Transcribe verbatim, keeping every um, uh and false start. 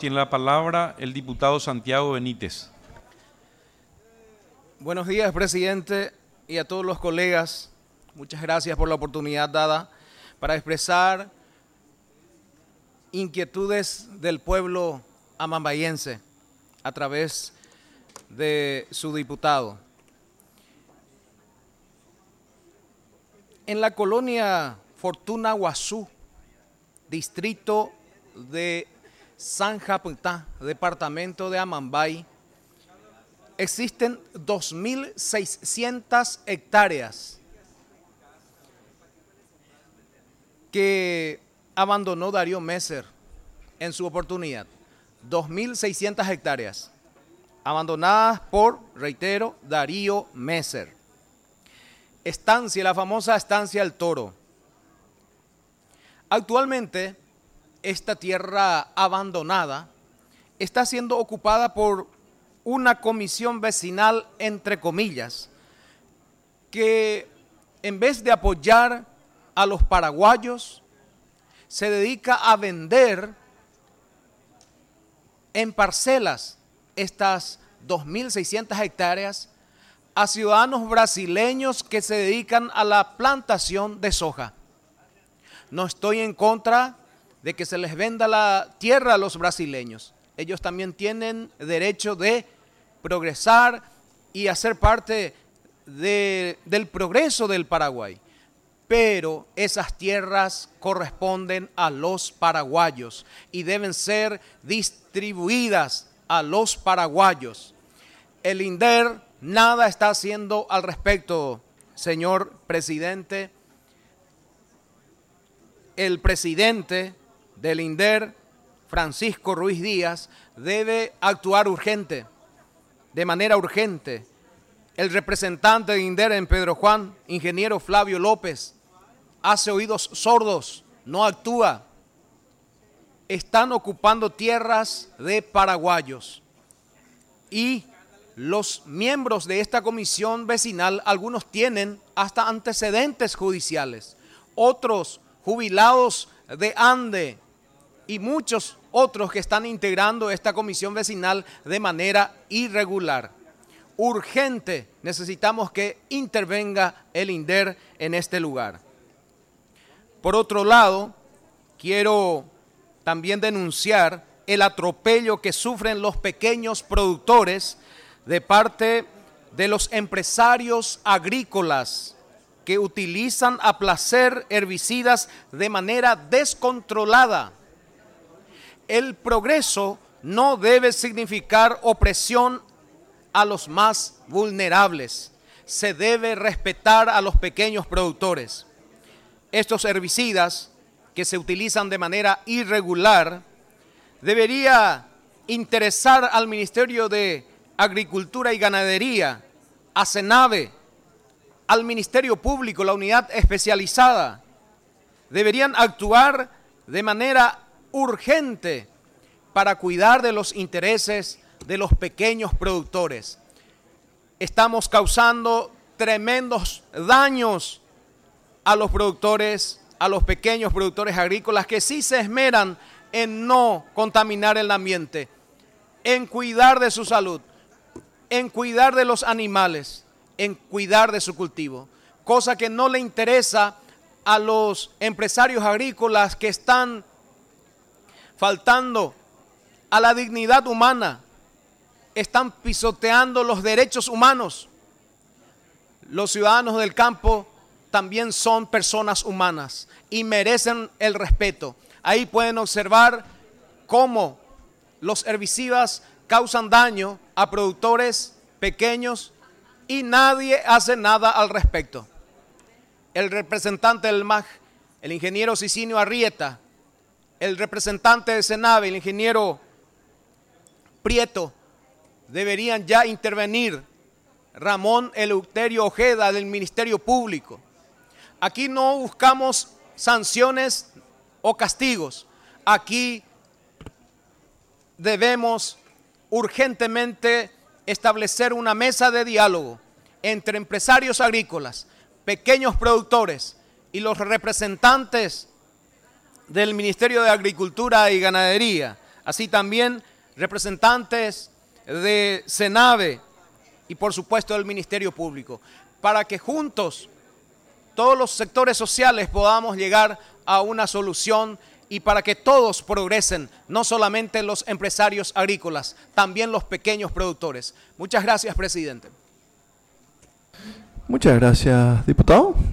Tiene la palabra el diputado Santiago Benítez. Buenos días, presidente, y a todos los colegas. Muchas gracias por la oportunidad dada para expresar inquietudes del pueblo amambayense a través de su diputado. En la colonia Fortuna Guazú, distrito de San Japuntá, departamento de Amambay, existen dos mil seiscientas hectáreas que abandonó Darío Messer en su oportunidad. dos mil seiscientas hectáreas abandonadas por, reitero, Darío Messer. Estancia, la famosa estancia El Toro. Actualmente, esta tierra abandonada está siendo ocupada por una comisión vecinal, entre comillas, que en vez de apoyar a los paraguayos, se dedica a vender en parcelas estas dos mil seiscientas hectáreas a ciudadanos brasileños que se dedican a la plantación de soja. No estoy en contra de que se les venda la tierra a los brasileños. Ellos también tienen derecho de progresar y hacer parte de, del progreso del Paraguay. Pero esas tierras corresponden a los paraguayos y deben ser distribuidas a los paraguayos. El INDER nada está haciendo al respecto, señor presidente. El presidente del INDER, Francisco Ruiz Díaz, debe actuar urgente, de manera urgente. El representante de INDER en Pedro Juan, ingeniero Flavio López, hace oídos sordos, no actúa. Están ocupando tierras de paraguayos y los miembros de esta comisión vecinal, algunos tienen hasta antecedentes judiciales, otros jubilados de ANDE y muchos otros que están integrando esta comisión vecinal de manera irregular. Urgente, necesitamos que intervenga el INDER en este lugar. Por otro lado, quiero también denunciar el atropello que sufren los pequeños productores de parte de los empresarios agrícolas que utilizan a placer herbicidas de manera descontrolada. El progreso no debe significar opresión a los más vulnerables. Se debe respetar a los pequeños productores. Estos herbicidas que se utilizan de manera irregular debería interesar al Ministerio de Agricultura y Ganadería, a SENAVE, al Ministerio Público, la unidad especializada. Deberían actuar de manera urgente para cuidar de los intereses de los pequeños productores. Estamos causando tremendos daños a los productores, a los pequeños productores agrícolas que sí se esmeran en no contaminar el ambiente, en cuidar de su salud, en cuidar de los animales, en cuidar de su cultivo, cosa que no le interesa a los empresarios agrícolas que están faltando a la dignidad humana, están pisoteando los derechos humanos. Los ciudadanos del campo también son personas humanas y merecen el respeto. Ahí pueden observar cómo los herbicidas causan daño a productores pequeños y nadie hace nada al respecto. El representante del M A G, el ingeniero Cicinio Arrieta, el representante de SENAVE, el ingeniero Prieto, deberían ya intervenir. Ramón Eleuterio Ojeda del Ministerio Público. Aquí no buscamos sanciones o castigos. Aquí debemos urgentemente establecer una mesa de diálogo entre empresarios agrícolas, pequeños productores y los representantes del Ministerio de Agricultura y Ganadería, así también representantes de SENAVE y por supuesto del Ministerio Público, para que juntos todos los sectores sociales podamos llegar a una solución y para que todos progresen, no solamente los empresarios agrícolas, también los pequeños productores. Muchas gracias, presidente. Muchas gracias, diputado.